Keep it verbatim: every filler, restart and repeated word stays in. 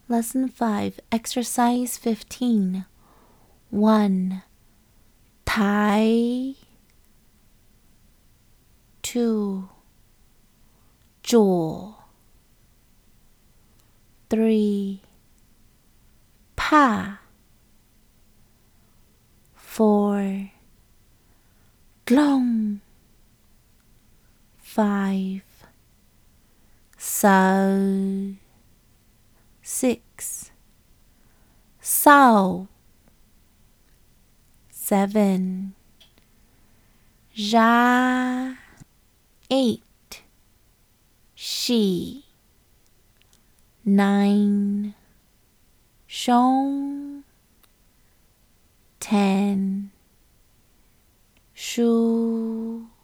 Lesson five, Exercise fifteen. one. Tai. two. Jaw. three. Pa. four. Glong. five. So. six. Sao. seven. Ja. eight. She. nine. Shong. ten. Shu.